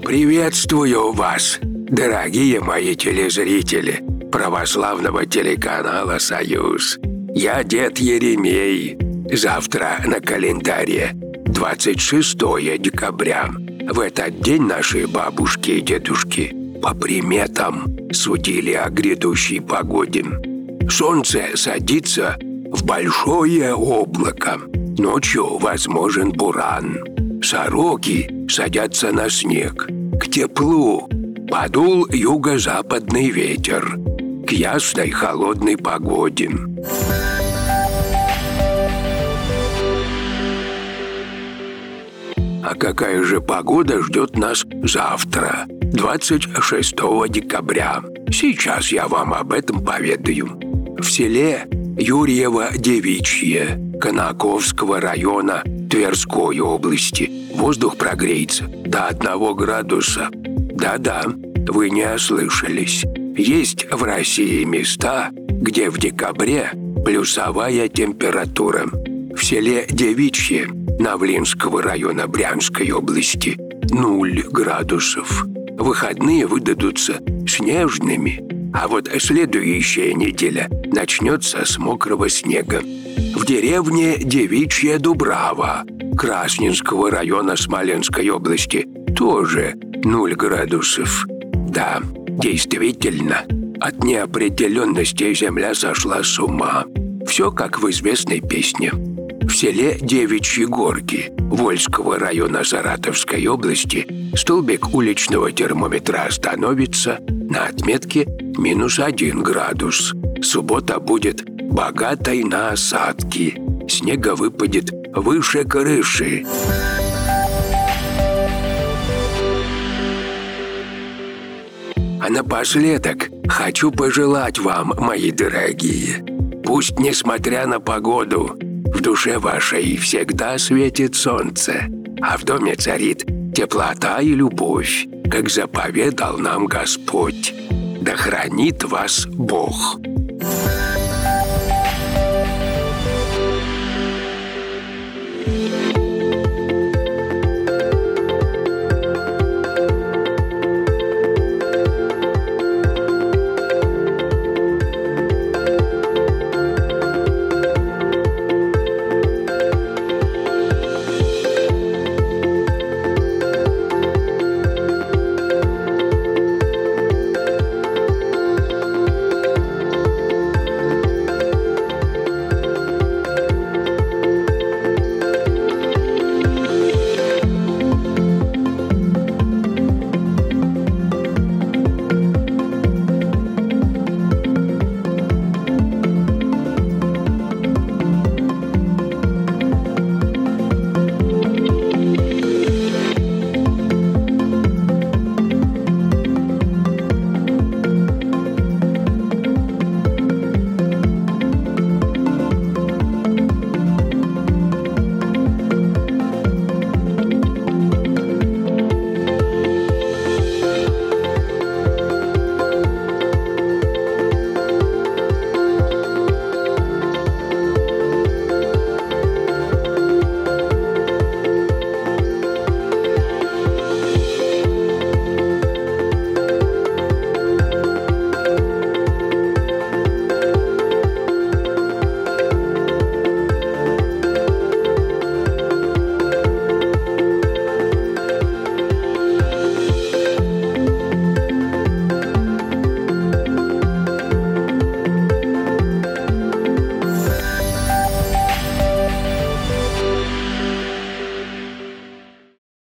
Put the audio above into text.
Приветствую вас, дорогие мои телезрители православного телеканала «Союз». Я дед Еремей. Завтра на календаре 26 декабря. В этот день наши бабушки и дедушки по приметам судили о грядущей погоде. Солнце садится в большое облако. Ночью возможен буран. Сороки садятся на снег. К теплу подул юго-западный ветер. К ясной холодной погоде. А какая же погода ждет нас завтра, 26 декабря? Сейчас я вам об этом поведаю. В селе Юрьево-Девичье Конаковского района Тверской области воздух прогреется до 1 градуса. Да-да, вы не ослышались. Есть в России места, где в декабре плюсовая температура. В селе Девичье Навлинского района Брянской области 0 градусов. Выходные выдадутся снежными, а вот следующая неделя начнется с мокрого снега. В деревне Девичья Дубрава Красненского района Смоленской области тоже 0 градусов. Да, действительно, от неопределенности земля сошла с ума. Все как в известной песне. В селе Девичьи Горки Вольского района Саратовской области столбик уличного термометра остановится на отметке -1 градус. Суббота будет богатой на осадки. Снега выпадет выше крыши. А напоследок хочу пожелать вам, мои дорогие, пусть, несмотря на погоду, в душе вашей всегда светит солнце, а в доме царит теплота и любовь, как заповедал нам Господь. Да хранит вас Бог.